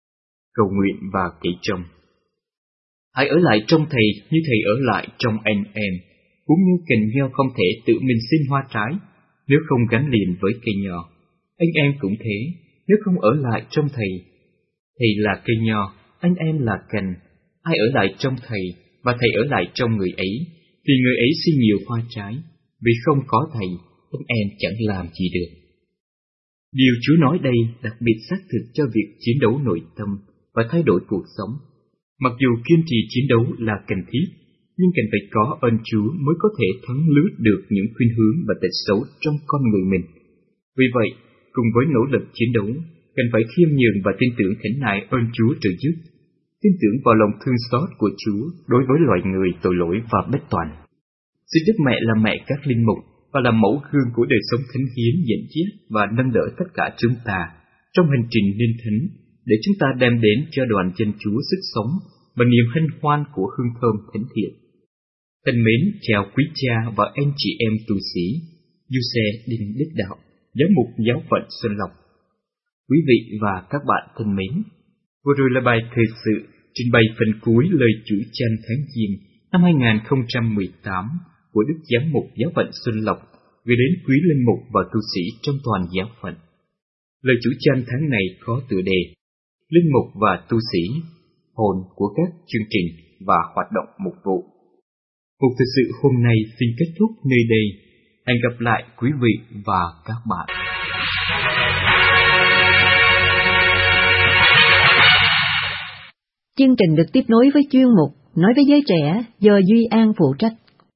cầu nguyện và cậy trông. Hãy ở lại trong Thầy như Thầy ở lại trong anh em, cũng như cành nho không thể tự mình sinh hoa trái nếu không gắn liền với cây nho. Anh em cũng thế, nếu không ở lại trong Thầy. Thầy là cây nho, anh em là cành. Ai ở lại trong Thầy và Thầy ở lại trong người ấy, thì người ấy sinh nhiều hoa trái. Vì không có Thầy, anh em chẳng làm gì được. Điều Chúa nói đây đặc biệt xác thực cho việc chiến đấu nội tâm và thay đổi cuộc sống. Mặc dù kiên trì chiến đấu là cần thiết, nhưng cần phải có ơn Chúa mới có thể thắng lướt được những khuynh hướng và tật xấu trong con người mình. Vì vậy, cùng với nỗ lực chiến đấu, cần phải khiêm nhường và tin tưởng khẩn nại ơn Chúa trợ giúp, tin tưởng vào lòng thương xót của Chúa đối với loài người tội lỗi và bất toàn. Xin Đức Mẹ là mẹ các linh mục và là mẫu gương của đời sống thánh hiến dẫn dắt và nâng đỡ tất cả chúng ta trong hành trình nên thánh, để chúng ta đem đến cho đoàn dân Chúa sức sống và niềm hân hoan của hương thơm thánh thiện. Thân mến chào quý cha và anh chị em tu sĩ, Giuse Đinh Đức Đạo, giám mục giáo phận Xuân Lộc. Quý vị và các bạn thân mến, vừa rồi là bài thời sự trình bày phần cuối lời chủ chăn tháng Giêng năm hai không một tám của Đức Giám mục giáo phận Xuân Lộc gửi đến quý linh mục và tu sĩ trong toàn giáo phận. Lời chủ chăn tháng này có tựa đề Linh mục và tu sĩ, hồn của các chương trình và hoạt động mục vụ. Mục thời sự hôm nay xin kết thúc nơi đây. Hẹn gặp lại quý vị và các bạn. Chương trình được tiếp nối với chuyên mục Nói với giới trẻ do Duy An phụ trách.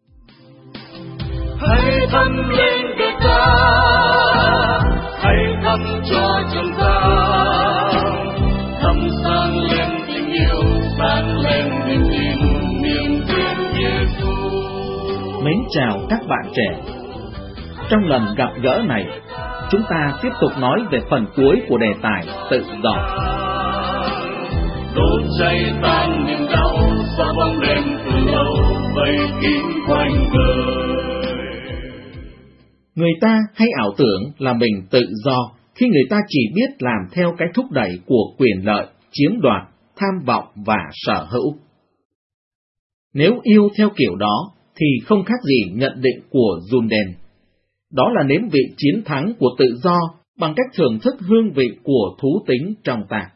Hãy thắp lên đời ta, hãy thắp cho chúng ta, thắp sáng lên tình yêu, sáng lên niềm tin, niềm tin Giêsu. Mến chào các bạn trẻ. Trong lần gặp gỡ này, chúng ta tiếp tục nói về phần cuối của đề tài tự do. Đốt cháy tan niềm đau, xóa bóng đêm từ lâu, vây kín quanh đời. Người ta hay ảo tưởng là mình tự do khi người ta chỉ biết làm theo cái thúc đẩy của quyền lợi, chiếm đoạt, tham vọng và sở hữu. Nếu yêu theo kiểu đó thì không khác gì nhận định của Junden. Đó là nếm vị chiến thắng của tự do bằng cách thưởng thức hương vị của thú tính trong ta.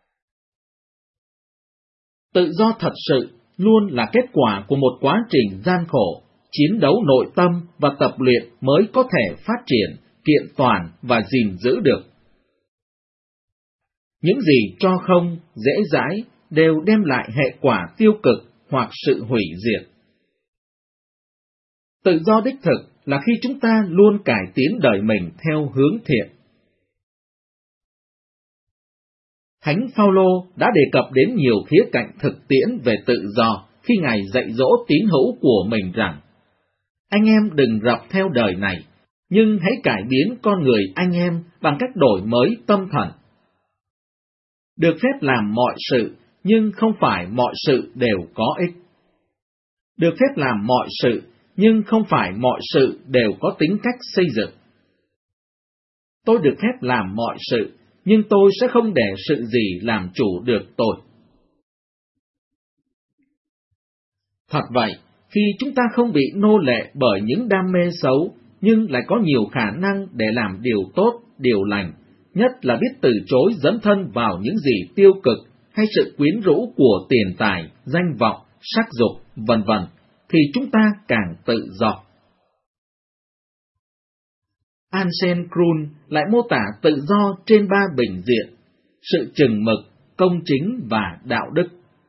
Tự do thật sự luôn là kết quả của một quá trình gian khổ, chiến đấu nội tâm và tập luyện mới có thể phát triển, kiện toàn và gìn giữ được. Những gì cho không, dễ dãi đều đem lại hệ quả tiêu cực hoặc sự hủy diệt. Tự do đích thực là khi chúng ta luôn cải tiến đời mình theo hướng thiện. Thánh Phaolô đã đề cập đến nhiều khía cạnh thực tiễn về tự do khi Ngài dạy dỗ tín hữu của mình rằng: anh em đừng rập theo đời này, nhưng hãy cải biến con người anh em bằng cách đổi mới tâm thần. Được phép làm mọi sự, nhưng không phải mọi sự đều có ích. Được phép làm mọi sự, nhưng không phải mọi sự đều có tính cách xây dựng. Tôi được phép làm mọi sự, nhưng tôi sẽ không để sự gì làm chủ được tôi. Thật vậy, khi chúng ta không bị nô lệ bởi những đam mê xấu, nhưng lại có nhiều khả năng để làm điều tốt, điều lành, nhất là biết từ chối dấn thân vào những gì tiêu cực hay sự quyến rũ của tiền tài, danh vọng, sắc dục, vân vân, thì chúng ta càng tự do. Anselm Grun lại mô tả tự do trên ba bình diện: sự chừng mực, công chính và đạo đức.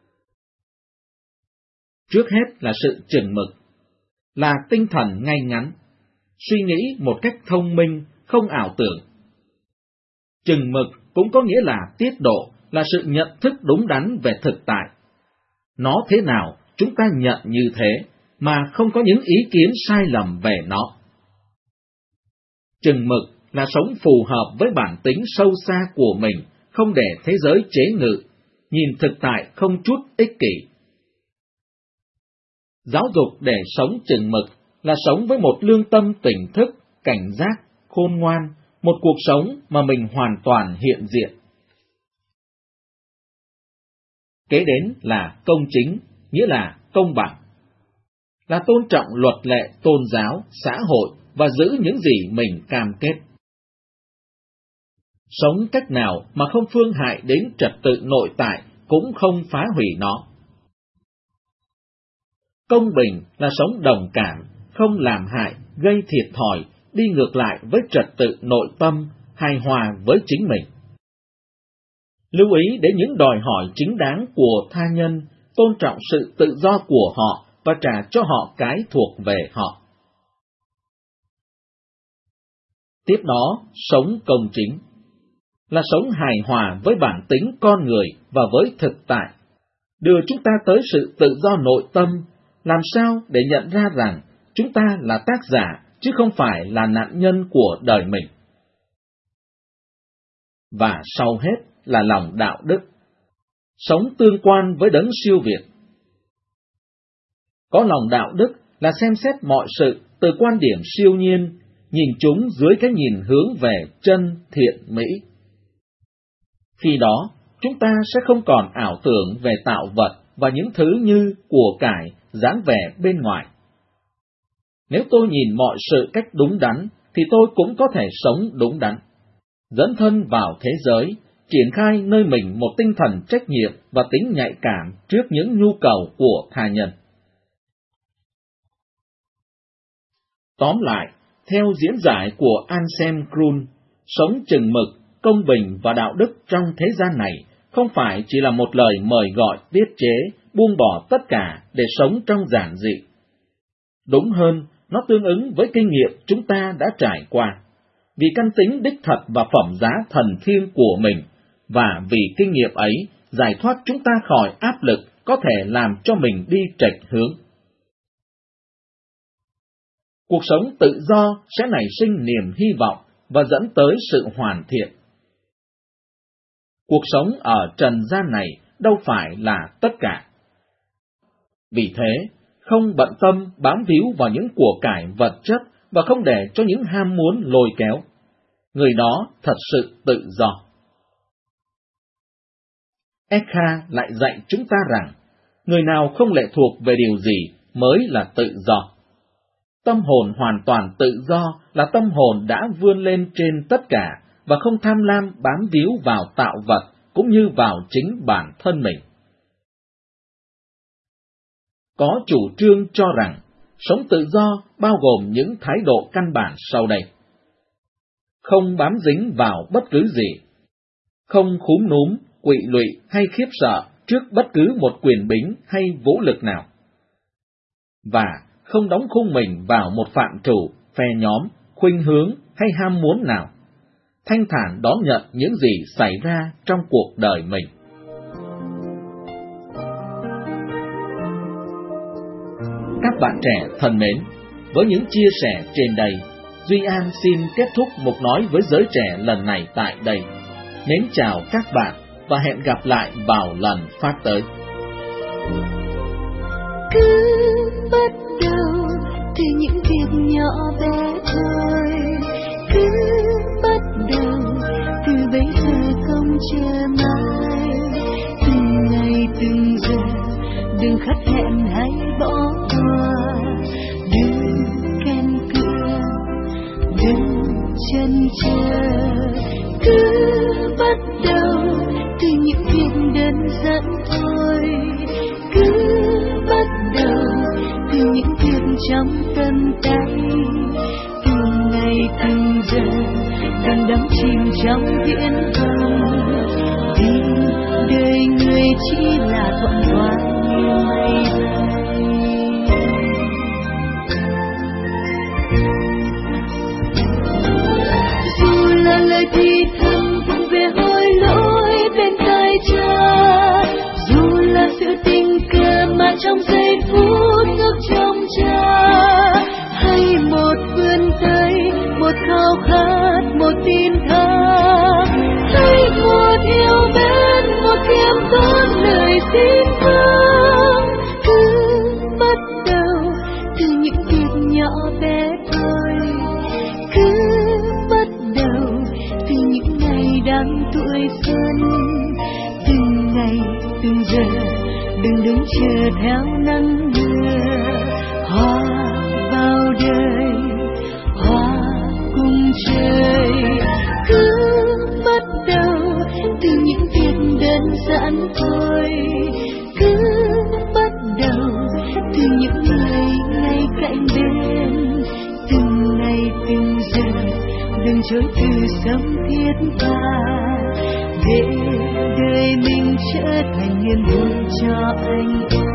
Trước hết là sự chừng mực, là tinh thần ngay ngắn, suy nghĩ một cách thông minh, không ảo tưởng. Chừng mực cũng có nghĩa là tiết độ, là sự nhận thức đúng đắn về thực tại. Nó thế nào, chúng ta nhận như thế, mà không có những ý kiến sai lầm về nó. Chừng mực là sống phù hợp với bản tính sâu xa của mình, không để thế giới chế ngự, nhìn thực tại không chút ích kỷ. Giáo dục để sống chừng mực là sống với một lương tâm tỉnh thức, cảnh giác, khôn ngoan, một cuộc sống mà mình hoàn toàn hiện diện. Kế đến là công chính, nghĩa là công bằng, là tôn trọng luật lệ tôn giáo, xã hội và giữ những gì mình cam kết. Sống cách nào mà không phương hại đến trật tự nội tại cũng không phá hủy nó. Công bình là sống đồng cảm, không làm hại, gây thiệt thòi, đi ngược lại với trật tự nội tâm, hài hòa với chính mình. Lưu ý đến những đòi hỏi chính đáng của tha nhân, tôn trọng sự tự do của họ và trả cho họ cái thuộc về họ. Tiếp đó, sống công chính là sống hài hòa với bản tính con người và với thực tại, đưa chúng ta tới sự tự do nội tâm, làm sao để nhận ra rằng chúng ta là tác giả chứ không phải là nạn nhân của đời mình. Và sau hết là lòng đạo đức, sống tương quan với đấng siêu việt. Có lòng đạo đức là xem xét mọi sự từ quan điểm siêu nhiên, nhìn chúng dưới cái nhìn hướng về chân thiện mỹ. Khi đó, chúng ta sẽ không còn ảo tưởng về tạo vật và những thứ như của cải, dáng vẻ bên ngoài. Nếu tôi nhìn mọi sự cách đúng đắn, thì tôi cũng có thể sống đúng đắn. Dấn thân vào thế giới, triển khai nơi mình một tinh thần trách nhiệm và tính nhạy cảm trước những nhu cầu của tha nhân. Tóm lại, theo diễn giải của Anselm Grun, sống chừng mực, công bình và đạo đức trong thế gian này không phải chỉ là một lời mời gọi tiết chế, buông bỏ tất cả để sống trong giản dị. Đúng hơn, nó tương ứng với kinh nghiệm chúng ta đã trải qua, vì căn tính đích thật và phẩm giá thần thiêng của mình, và vì kinh nghiệm ấy giải thoát chúng ta khỏi áp lực có thể làm cho mình đi chệch hướng. Cuộc sống tự do sẽ nảy sinh niềm hy vọng và dẫn tới sự hoàn thiện. Cuộc sống ở trần gian này đâu phải là tất cả. Vì thế, không bận tâm bám víu vào những của cải vật chất và không để cho những ham muốn lôi kéo. Người đó thật sự tự do. Ekha lại dạy chúng ta rằng, người nào không lệ thuộc về điều gì mới là tự do. Tâm hồn hoàn toàn tự do là tâm hồn đã vươn lên trên tất cả và không tham lam bám víu vào tạo vật cũng như vào chính bản thân mình. Có chủ trương cho rằng, sống tự do bao gồm những thái độ căn bản sau đây. Không bám dính vào bất cứ gì. Không khúm núm, quỵ lụy hay khiếp sợ trước bất cứ một quyền bính hay vũ lực nào. Và không đóng khung mình vào một phạm trù, phe nhóm, khuynh hướng hay ham muốn nào. Thanh thản đón nhận những gì xảy ra trong cuộc đời mình. Các bạn trẻ thân mến, với những chia sẻ trên đây, Duy An xin kết thúc mục nói với giới trẻ lần này tại đây. Mến chào các bạn và hẹn gặp lại vào lần phát tới. Cứ bắt đầu từ những việc nhỏ bé thôi, cứ bắt đầu từ bây giờ không chờ mai, từng ngày từng giờ đừng khắt hẹn hay bỏ qua, đừng kèm cựa, đừng chần chờ, cứ bắt đầu từ những việc đơn giản thôi, cứ bắt đầu từ những việc trong tâm tay, từng ngày từng giờ đang đắm chìm trong viễn vông, vì đời người chỉ là thuận hòa như mây bay. Dù là lời thì thầm vụng về hối lỗi bên tai cha, dù là sự tình cờ mà trong giây phút ngước trong cha, hay một vươn tay, một khao khát, một tin tha, hay một yêu mến, một kiêm tốn lời. đừng đứng chờ theo nắng mưa. Hoa vào đời, hoa cùng trời, cứ bắt đầu từ những việc đơn giản thôi, cứ bắt đầu từ những người ngay cạnh bên, từng ngày từng giờ, đừng chối từ sống thiết tha, để đời mình trở thành niềm vui cho anh em.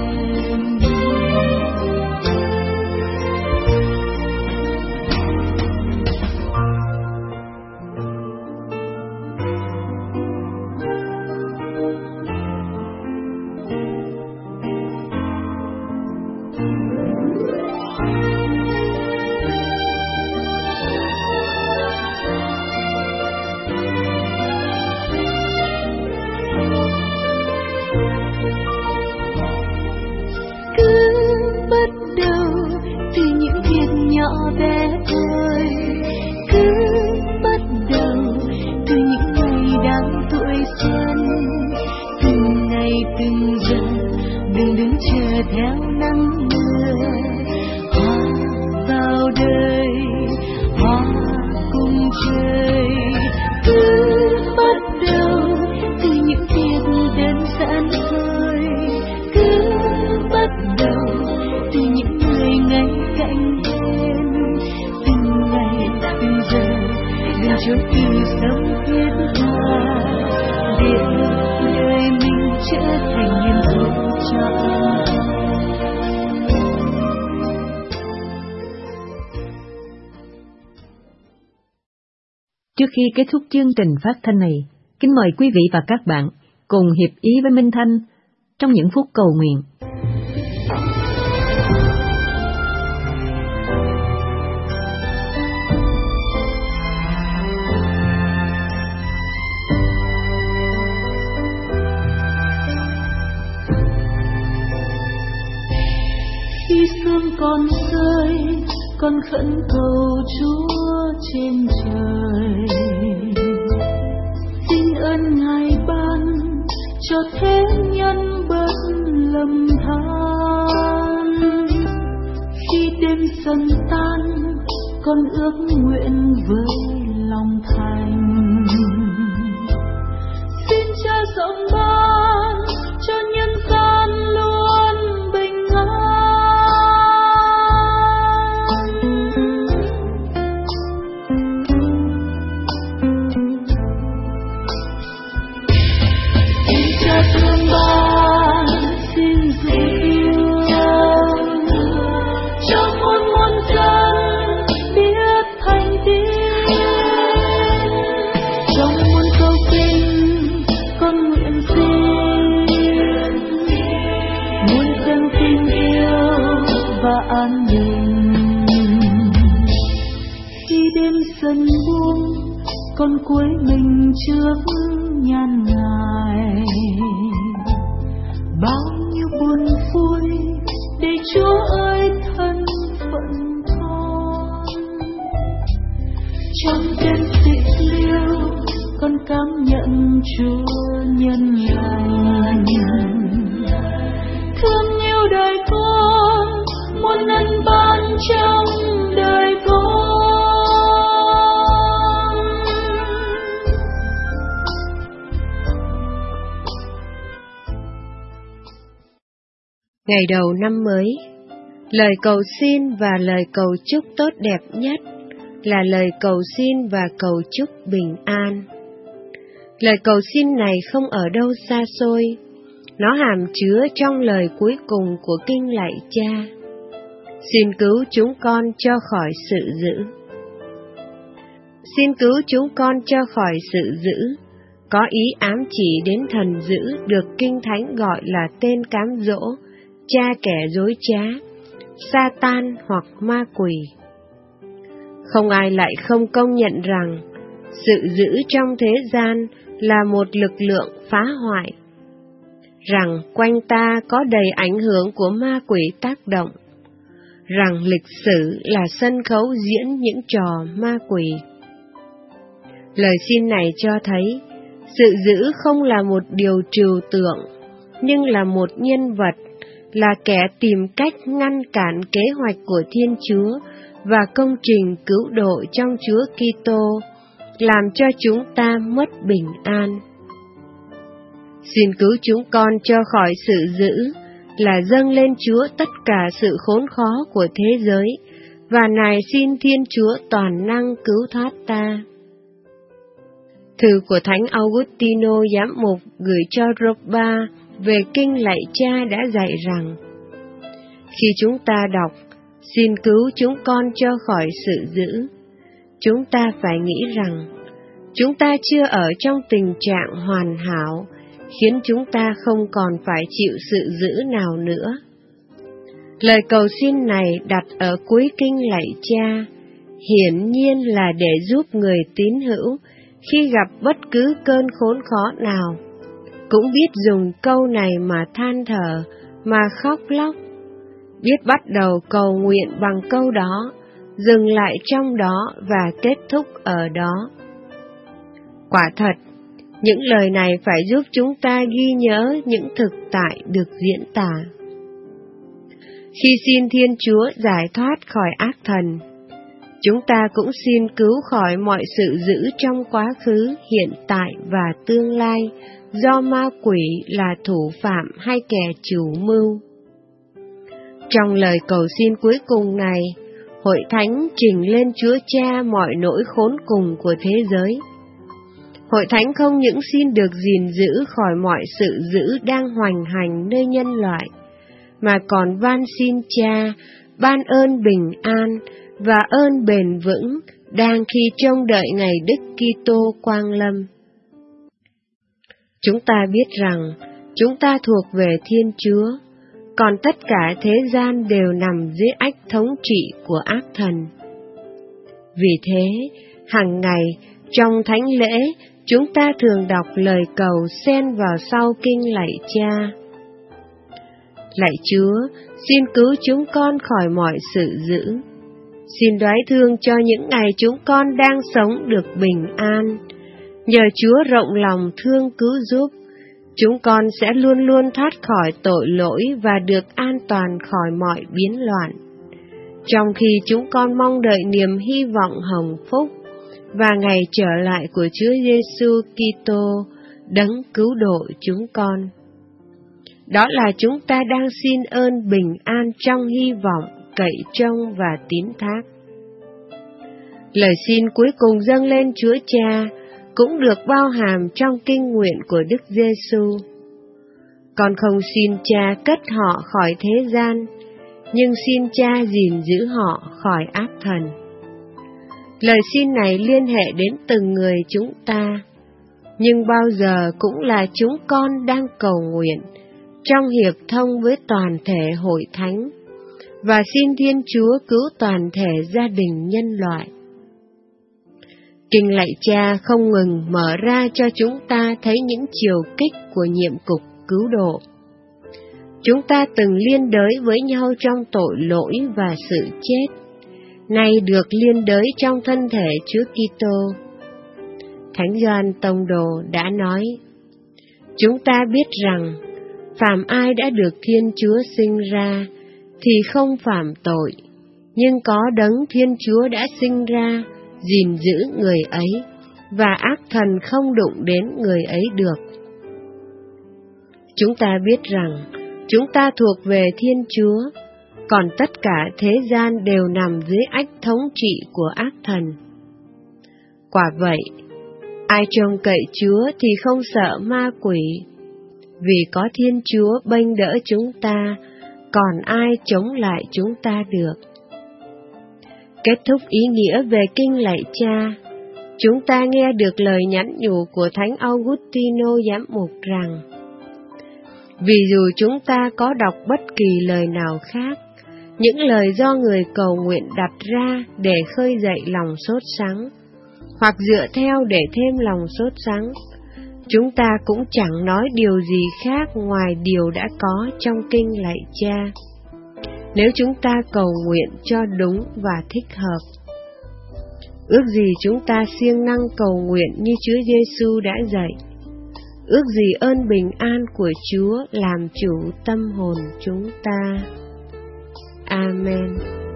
Trước khi kết thúc chương trình phát thanh này, kính mời quý vị và các bạn cùng hiệp ý với Minh Thanh trong những phút cầu nguyện. Khi sương còn rơi, con khẩn cầu Chúa trên trời, xin ơn Ngài ban cho thế nhân bớt lầm than. Khi đêm dần tan, con ước nguyện với lòng thành, xin Cha rộng ban cho nhân gian luôn bình an. An bình khi đêm dần buông, con cúi mình trước nhan Ngài, bao nhiêu buồn vui để Chúa ơi thân phận con. Trong đêm tịch liêu, con cảm nhận Chúa nhân lành, thương yêu đời con, muôn ân ban trong đời con. Ngày đầu năm mới, lời cầu xin và lời cầu chúc tốt đẹp nhất là lời cầu xin và cầu chúc bình an. Lời cầu xin này không ở đâu xa xôi, nó hàm chứa trong lời cuối cùng của kinh lạy Cha: xin cứu chúng con cho khỏi sự dữ. Xin cứu chúng con cho khỏi sự dữ có ý ám chỉ đến thần dữ được Kinh Thánh gọi là tên cám dỗ, cha kẻ dối trá, Sa-tan hoặc ma quỷ. Không ai lại không công nhận rằng sự dữ trong thế gian là một lực lượng phá hoại, rằng quanh ta có đầy ảnh hưởng của ma quỷ tác động, rằng lịch sử là sân khấu diễn những trò ma quỷ. Lời xin này cho thấy sự dữ không là một điều trừu tượng, nhưng là một nhân vật, là kẻ tìm cách ngăn cản kế hoạch của Thiên Chúa và công trình cứu độ trong Chúa Kitô, làm cho chúng ta mất bình an. Xin cứu chúng con cho khỏi sự dữ, là dâng lên Chúa tất cả sự khốn khó của thế giới, và nài xin Thiên Chúa toàn năng cứu thoát ta. Thư của Thánh Augustino giám mục gửi cho Roma về kinh lạy Cha đã dạy rằng: khi chúng ta đọc xin cứu chúng con cho khỏi sự dữ, chúng ta phải nghĩ rằng chúng ta chưa ở trong tình trạng hoàn hảo, khiến chúng ta không còn phải chịu sự dữ nào nữa. Lời cầu xin này đặt ở cuối kinh lạy Cha, hiển nhiên là để giúp người tín hữu khi gặp bất cứ cơn khốn khó nào, cũng biết dùng câu này mà than thở, mà khóc lóc, biết bắt đầu cầu nguyện bằng câu đó, dừng lại trong đó và kết thúc ở đó. Quả thật, những lời này phải giúp chúng ta ghi nhớ những thực tại được diễn tả. Khi xin Thiên Chúa giải thoát khỏi ác thần, chúng ta cũng xin cứu khỏi mọi sự dữ trong quá khứ, hiện tại và tương lai do ma quỷ là thủ phạm hay kẻ chủ mưu. Trong lời cầu xin cuối cùng này, Hội Thánh trình lên Chúa Cha mọi nỗi khốn cùng của thế giới. Hội Thánh không những xin được gìn giữ khỏi mọi sự dữ đang hoành hành nơi nhân loại, mà còn van xin Cha ban ơn bình an và ơn bền vững đang khi trông đợi ngày Đức Kitô quang lâm. Chúng ta biết rằng chúng ta thuộc về Thiên Chúa, còn tất cả thế gian đều nằm dưới ách thống trị của ác thần. Vì thế, hàng ngày trong thánh lễ, chúng ta thường đọc lời cầu xen vào sau kinh lạy Cha. Lạy Chúa, xin cứu chúng con khỏi mọi sự dữ. Xin đoái thương cho những ngày chúng con đang sống được bình an. Nhờ Chúa rộng lòng thương cứu giúp, chúng con sẽ luôn luôn thoát khỏi tội lỗi và được an toàn khỏi mọi biến loạn. Trong khi chúng con mong đợi niềm hy vọng hồng phúc và ngày trở lại của Chúa Giêsu Kitô, đấng cứu độ chúng con. Đó là chúng ta đang xin ơn bình an trong hy vọng, cậy trông và tín thác. Lời xin cuối cùng dâng lên Chúa Cha cũng được bao hàm trong kinh nguyện của Đức Giêsu. Con không xin Cha cất họ khỏi thế gian, nhưng xin Cha gìn giữ họ khỏi ác thần. Lời xin này liên hệ đến từng người chúng ta, nhưng bao giờ cũng là chúng con đang cầu nguyện trong hiệp thông với toàn thể Hội Thánh, và xin Thiên Chúa cứu toàn thể gia đình nhân loại. Kinh lạy Cha không ngừng mở ra cho chúng ta thấy những chiều kích của nhiệm cục cứu độ. Chúng ta từng liên đới với nhau trong tội lỗi và sự chết, nay được liên đới trong thân thể Chúa Kitô. Thánh Gioan Tông Đồ đã nói: chúng ta biết rằng phàm ai đã được Thiên Chúa sinh ra thì không phạm tội, nhưng có đấng Thiên Chúa đã sinh ra gìn giữ người ấy, và ác thần không đụng đến người ấy được. Chúng ta biết rằng chúng ta thuộc về Thiên Chúa, còn tất cả thế gian đều nằm dưới ách thống trị của ác thần. Quả vậy, ai trông cậy Chúa thì không sợ ma quỷ, vì có Thiên Chúa bênh đỡ chúng ta, còn ai chống lại chúng ta được. Kết thúc ý nghĩa về kinh lạy Cha, chúng ta nghe được lời nhắn nhủ của Thánh Augustino giám mục rằng: vì dù chúng ta có đọc bất kỳ lời nào khác, những lời do người cầu nguyện đặt ra để khơi dậy lòng sốt sắng, hoặc dựa theo để thêm lòng sốt sắng, chúng ta cũng chẳng nói điều gì khác ngoài điều đã có trong kinh lạy Cha, nếu chúng ta cầu nguyện cho đúng và thích hợp. Ước gì chúng ta siêng năng cầu nguyện như Chúa Giêsu đã dạy. ước gì ơn bình an của Chúa làm chủ tâm hồn chúng ta. Amen.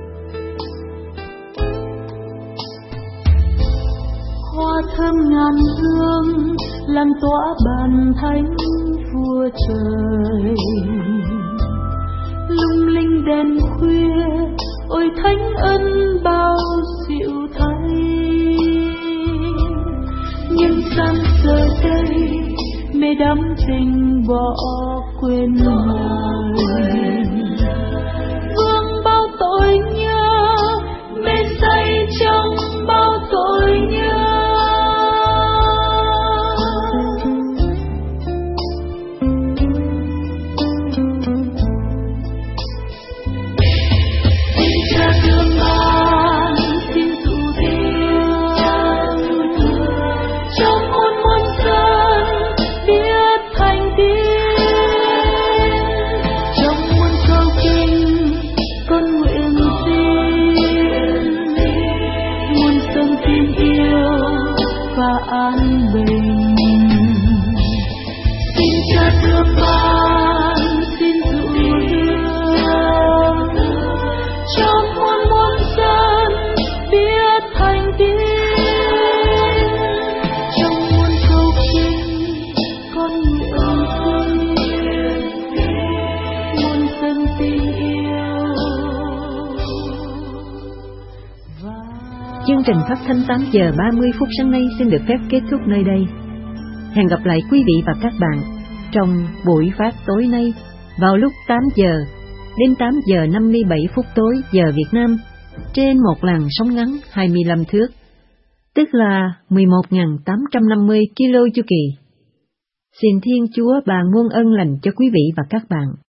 Hoa thơm ngàn hương lan tỏa bàn thánh vua trời, lung linh đèn khuya ôi thánh ân bao dịu thay. Nhưng sang giờ đây mê đắm tình bỏ quên người, vương bao tội nhớ mê say trong bao tội nhớ. Chương trình phát thanh tám giờ ba mươi phút sáng nay xin được phép kết thúc nơi đây. Hẹn gặp lại quý vị và các bạn trong buổi phát tối nay vào lúc tám giờ đến tám giờ năm mươi bảy phút tối giờ Việt Nam trên một làn sóng ngắn hai mươi lăm thước, tức là mười một nghìn tám trăm năm mươi ki lô chu kỳ. Xin Thiên Chúa ban muôn ân lành cho quý vị và các bạn.